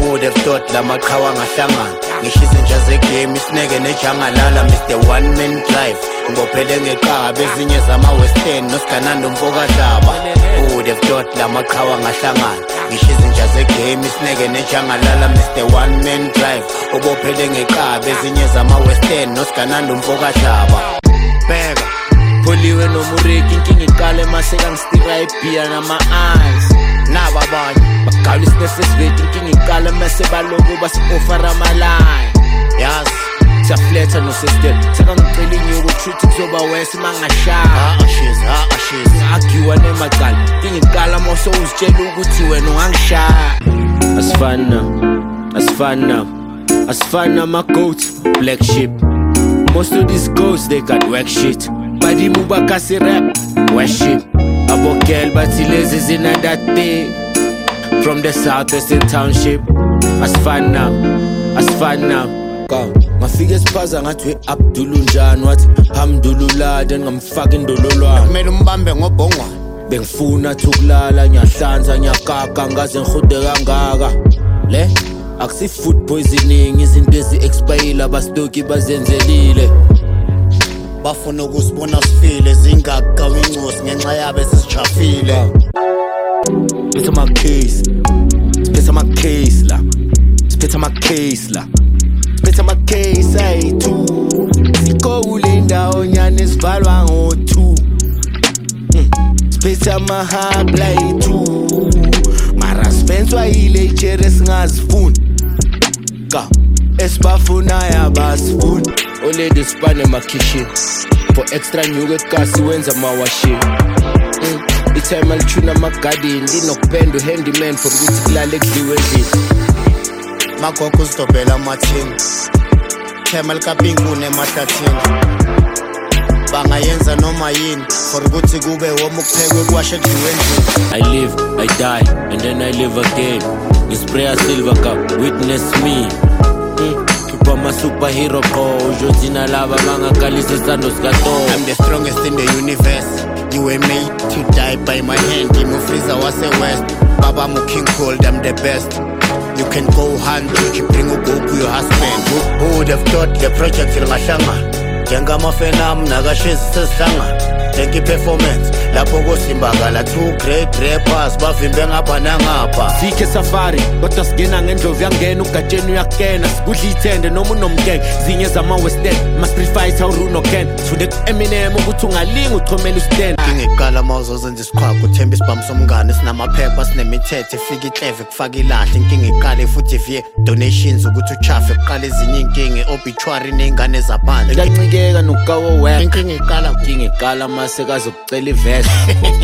Who would have thought lamaqhawa ngahlangana ngisho izinja zegame isineke nejangalala Mr. One Man Drive ngophele ngeqaba ezinye zama-western nosiganando mfokadlaba Who would have thought lamaqhawa ngahlangana ngisho izinja zegame isineke nejangalala Mr. One Man Drive ubophele ngeqaba ezinye zama-western nosiganando mfokadlaba Bheka pholiwe nomureki inkinga iqale maseka ngistira ibhiya nama-eyes Naba abanye bagawula isinefu esivethu inkinga iqala mase baloku basi-ofara amaline yazi siyafletha nosestel sekangicela inyuku kushuthi kuzoba wese mangashaya agiwa nemacala inkinga iqala mose uzitshela ukuthi wena ungangishaya asifani nama-goats black sheep most of these goats they got whack shit badimu bakasi rap worship abo girl bathi lezi zina that thing from the southwestern township asifani now ngafika esiphaza ngathi we-Abdul unjani wathi hamdulillah then ngamfaka indololwane kumele umbambe ngobhongwane bengifuna thukulala ngiyahlanza ngiyakaka ngaze ngihude kangaka le akusi-food poisoning izinto ezi-expayile abastoki bazenzelile bafuna ukusibona sifile zingakawa incosi ngenxa yabe sisijafile Spitz my case, ay, too. Siko ulinda onyane sivalwa ngo-2 Spitz my heart, play too. Mara spenswa ile ichere singazifuni Ka, esibafuna yabasifuni Oledi spane makishin For extra nyuke kasi wenza mawashini Itime alichuna magadini Dinokupenda handyman for ukuthi kulale kudliwe endlini Magogo uzidobhela amathini Camel kapinkune emahlathini Bangayenza noma yini For ukuthi kube woma ukuphekwe kwashe kudliwe endlini I live, I die, and then I live again Ngispray a silver cup, witness me Kipama superhero po Ujotina lava mangakalisa sando skato I'm the strongest in the universe You were made to die by my hand Imo Freezer was the west Baba mu king cold, I'm the best You can go hand, you bring Goku your husband Who would have thought the project il ngashangana Jenga mafenam nagashezi sesihlangana Tenki performance lapho kosimbakala 2 great rappers bavimbe ngapha nangapha Sikhe safari kodwa sigena ngendlovu yangena ugatsheni uyakena sikudla ithende noma unomkenge zinye zama-western ma-street fighter uruno ken sifunde ku-Eminem ukuthi ungalinga uchomela ustand Ingiqala mawuzozenza isikhwakho uthemba isibhamu somngane sinamaphepha sinemithetho efika ikleve kufaka ilahle inkinga iqale futhi vie donations ukuthi uchafe kuqala ezinye inkinga obituary ney'ngane zaphandle kuyancikeka nokukawo wena inkinga iqala masekaze kucela ivest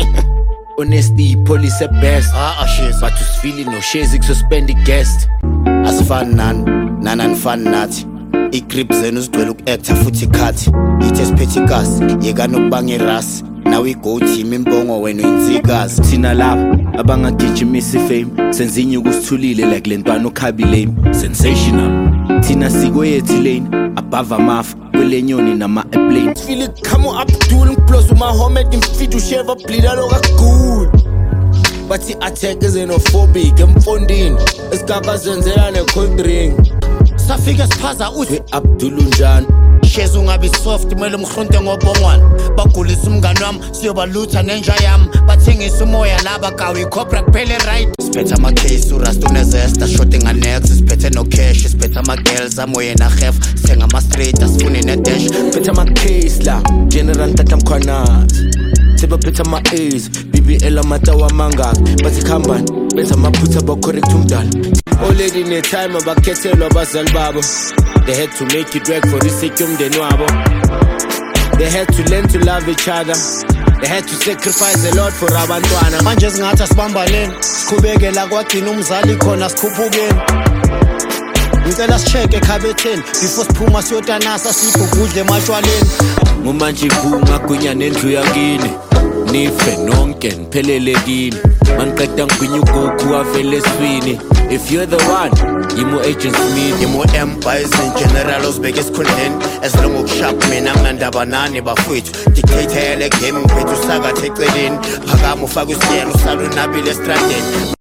Honesty police at best but usifili no shezi kususpend guest asifani nani fani nathi igrip zenu zigcwele uku-acta futhi ikhathi ithi esiphethikas yeka nokubanga irasi nawe i-go team imbongo wena insikazi thina laba abangagijimisa ifame senza inyuku sithulile like le ntwana ukhabilame sensational thina sikweyethu lane above amafu kwelenyoni nama-airplane sifile khamo Abdul ngiplosa uMahomed ngimfida usheva blida lokagul bathi attack xenophobic emfondini esikakazenzela ne-cold ring safika siphaza uthi we-Abdul unjani shezi ungabi soft kumele mhlonte ngobongwane bagulisa umngane wami siyobalutha nenja yami bathengisa umoya laba gawa ikhobra kuphele right siphethe ama-case urasta unezesta shoti nganex siphethe no-cash siphethe ama-girls amoye nahef sengama-straight asifune ne-dash siphethe ama-case la general tatamkhwanazi sebaphethe ama-A's BBL amatawa amangaki bathi khambani benza amaphutha bacorrect umdala already netime abakhethelwa abazali babo They had to make it work for this sake umndeni wabo They had to learn to love each other They had to sacrifice a lot for abantwana manje singathi asibambaneni sikhubekela kwagcina umzali khona sikhuphukeni ngicela sicheke ekhabetheni before siphuma siyotanasa sibhubhudle emashwaleni ngumanje kungagunya nendlu yakini nife nonke niphelele kini maniqeda ngigwinya uGoku avele eswini if you're the one yimo agent Smith yimo empires in general osibeke esikhundleni as long ukusharp mina nginandaba nani bafowethu dictator yale game ngiphethe usakathe eceleni phakama ufaka isiyelo usalo nabile estradeni